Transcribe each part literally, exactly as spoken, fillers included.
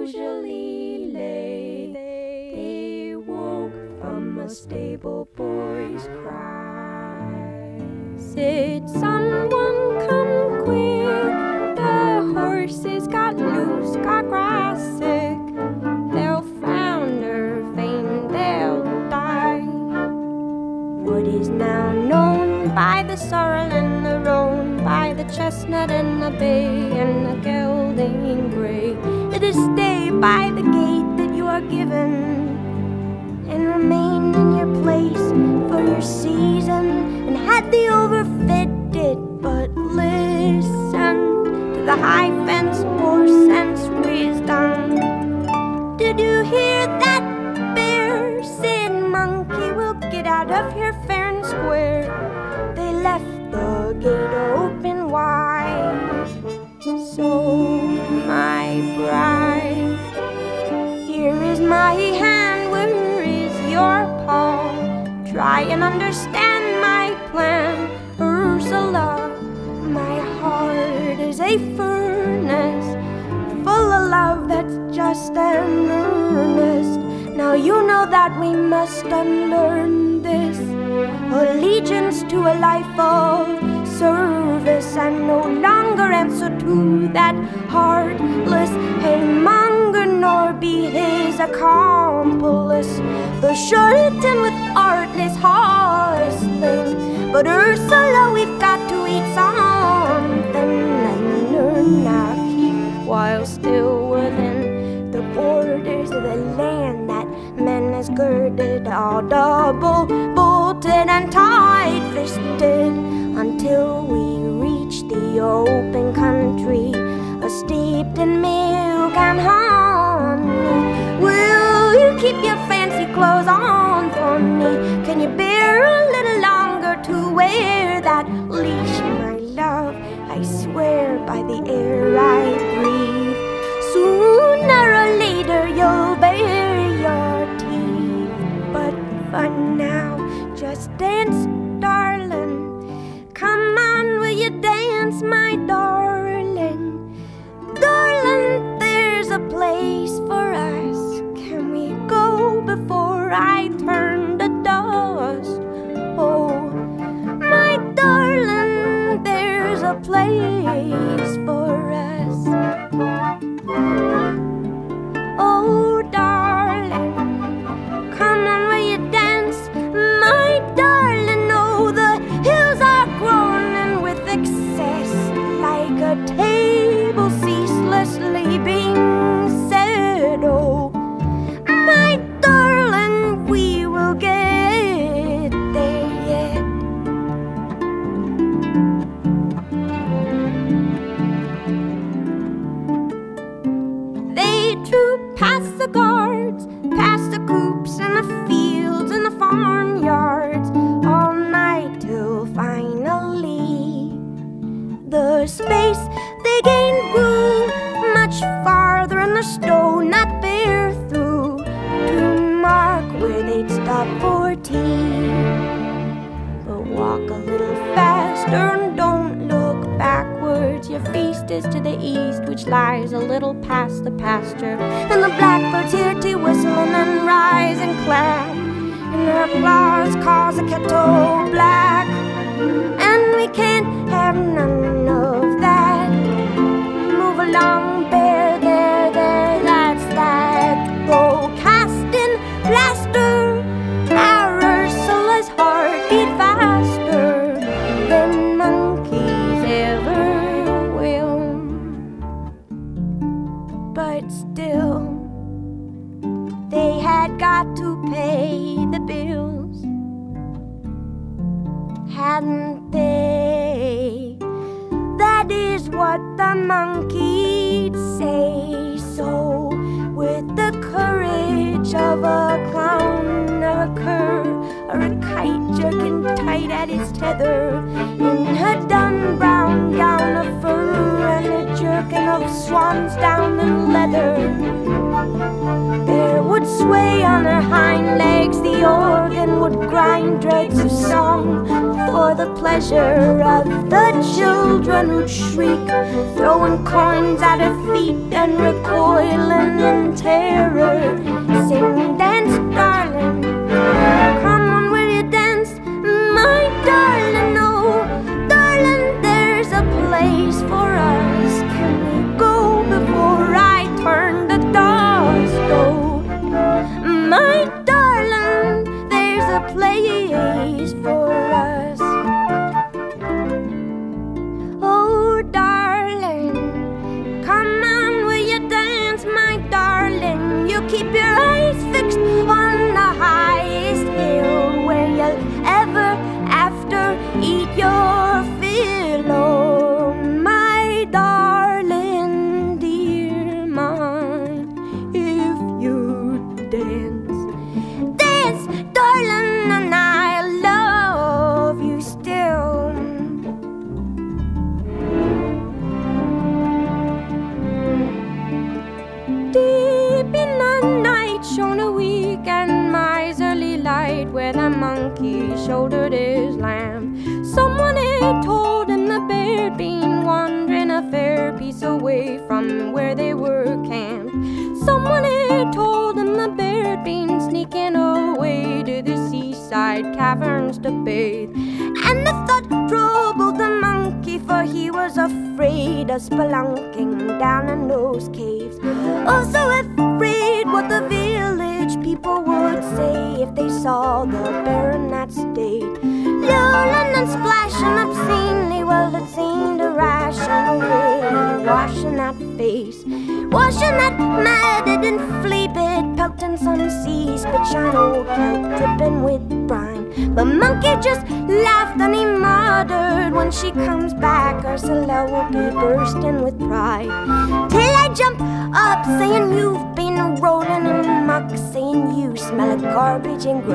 usually lay, they woke from a stable boy's cry. Said, someone come quick, the horses got loose, got grass sick. They'll founder faint, they'll die. What is now known by the sorrel and the roan, by the chestnut and the bay and the gelding gray, it is stay by the gate that you are given, and remain in your place for your season. And had the overfitted but listened to the high fence for sense wisdom, did you hear that bear? Said, monkey, will get out of here fair and square. They left the gate open wide. So, my bride, here is my hand, where is your palm? Try and understand my plan, Ursula. My heart is a furnace, full of love that's just and earnest. Now you know that we must unlearn this allegiance to a life of service, and no longer answer to that heartless haymonger, nor be his accomplice, the charlatan with artless hustling. But Ursula, we've got to eat something and learn our keep while still within the borders of the land that man has girded, all double bolted and tight-fisted, until we reach the open country, steeped in milk and honey. Will you keep your fancy clothes on for me? Can you bear a little longer to wear that leash, my love? I swear by the air I breathe, sooner or later you'll bare your teeth. But for now, just dance, darling. Come on, will you dance, my darling? Darling, there's a place for us. Can we go before I turn to dust? Oh, my darling, there's a place for us. Oh, darling, come on, will you dance, my darling? Oh, the hills are groaning with excess, like a table ceaselessly being set. Oh, my darling, we will get there yet. They troop past the guards, past the coops and the fields and the farmyards, all night till finally the space they gained grew much farther, and the stone not bare through to mark where they'd stop for tea. But walk a little faster and don't look backwards. Your feast is to the east, which lies a little past the pasture, and the blackbirds hear to whistling and rise and clap, and their applause calls the kettle black. And we can't have none of that. Move along, bear, there, there, that's that. Go cast in plaster, our Ursula's heart beat faster than monkeys ever will. But still, they had got to pay the bills, hadn't they? That is what the monkey'd say. So, with the courage of a clown or a cur or a kite jerking tight at its tether, in her dun brown gown of fur and a jerkin of swan's down and leather, there would sway on her hind legs the organ, would grind dregs of song for the pleasure of the children who'd shriek, throwing coins at her feet and recoiling in terror. Sing, dance, darling, come on, will you dance, my darling? Oh, darling, there's a place for us. Can we go before I turn the dusk? Oh, my darling, there's a place for us. Oh, darling, come on, will you dance, my darling? You keep your eyes fixed on the highest hill where you'll ever after eat your fill. Oh, my darling, dear mine, if you dance, dance, darling, and I love you still. Deep in the night shone a weak and miserly light where the monkey shouldered his lamb. Someone had told him the bear had been wandering a fair piece away from where they were camped. Someone had told him the bear had been sneaking away to the seaside caverns to bathe. And the thought troubled the monkey, for he was afraid of spelunking down in those caves. Also afraid what the village people would say if they saw the bear in that state. Lolling and splashing obscenely, well, it seemed a rational way, washing that face, washing that matted and flea bit, pelting some sea spit, shine old kelp dripping with brine. The monkey just laughed and he muttered, when she comes back, Ursula will be bursting with pride. Till I jump up saying you've been rolling in muck, saying you smell of garbage and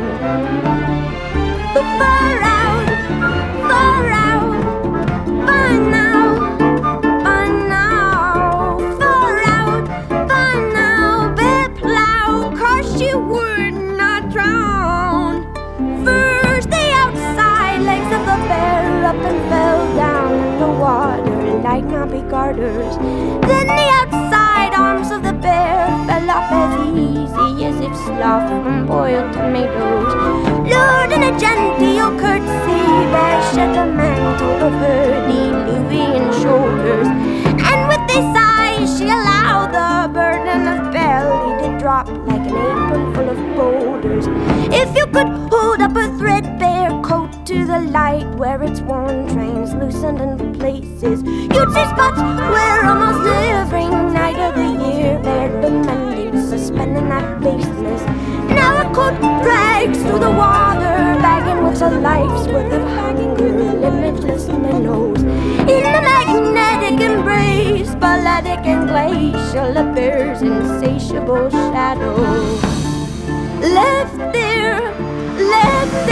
grime. But far out, far out, by now, by now, far out, by now, bear plow, cause you would not drown. First the outside legs of the bear up and fell down in the water like knobby garters. Then the outside arms of the bear fell off as easy as if sloughed from boiled tomatoes. Lord, in a genteel courtesy, bear shed the mantle of her Diluvian shoulders, and with a sigh she allowed the burden of belly to drop like an apron full of boulders. If you could hold up a threadbare coat to the light where its worn translucent in places, you'd see spots where almost every night of the year there'd been mending suspending that baseness. Now a coat drags through the water, bagging with a life's worth of hunger, limitless minnows. In the magnetic embrace, balletic and glacial, a bear's insatiable shadow. Left there, left